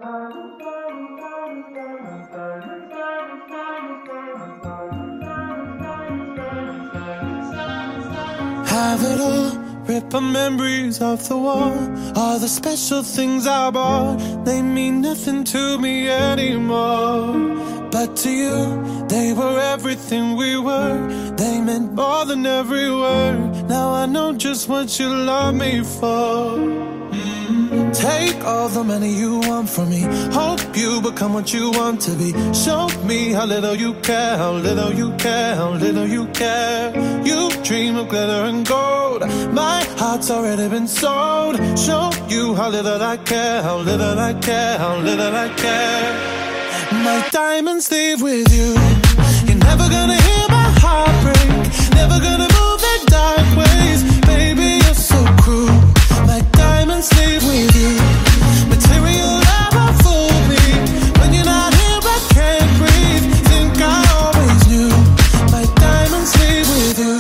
Have it all, rip our memories off the wall. All the special things I bought, they mean nothing to me anymore. But to you, they were everything we were. They meant more than every word. Now I know just what you love me for. Take all the money you want from me. Hope you become what you want to be. Show me how little you care, how little you care, how little you care. You dream of glitter and gold. My heart's already been sold. Show you how little I care, how little I care, how little I care. My diamonds leave with you. You're never gonna hear my heart break. Never gonna move in dark ways. Baby, you're so cruel. My diamonds leave with you. Material never fooled me. When you're not here, I can't breathe. Think I always knew. My diamonds leave with you.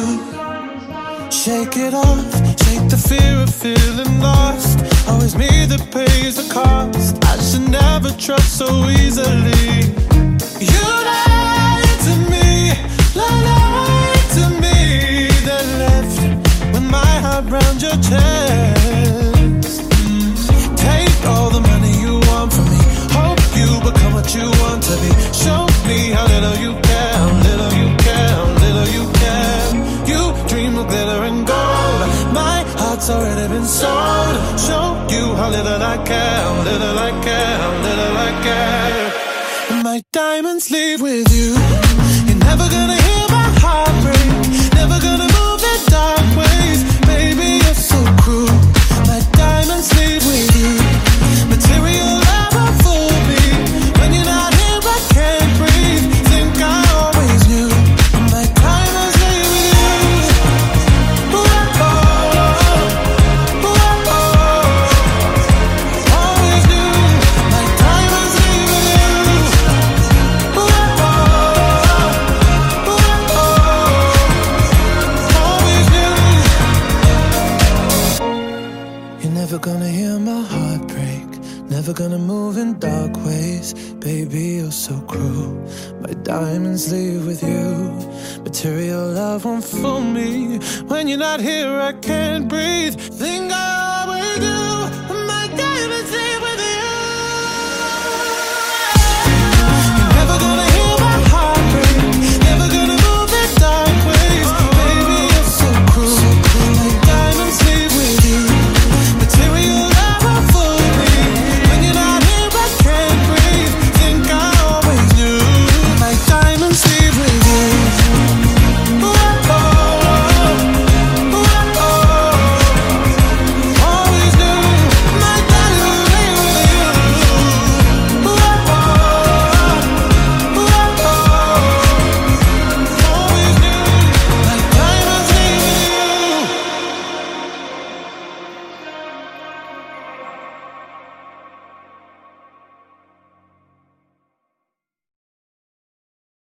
Shake it off, shake the fear of feeling lost. Always me that pays the cost. I should never trust so easily. You lied to me, lied to me. Then left with my heart round your chest. Take all the money you want from me. Hope you become what you want to be. Show me how little you care, how little you care, how little you care. You dream of glitter and gold. My heart's already been sold. Show you how little I care, how little I care, how little I care. And my diamonds leave with you. You're never gonna hear my heart break. Never gonna move in dark ways. Baby, you're so cruel. My diamonds leave with you. Material never fooled me. When you're not here, I can't breathe. Think I always knew. My diamonds leave with you. Ooh, oh, ooh, oh, always knew. My diamonds leave with you. Ooh, oh, always knew. You're never gonna hear my heart break. Never gonna move in dark ways. Baby, you're so cruel. My diamonds leave with you. Material love won't fool me. When you're not here, I can't breathe. Think I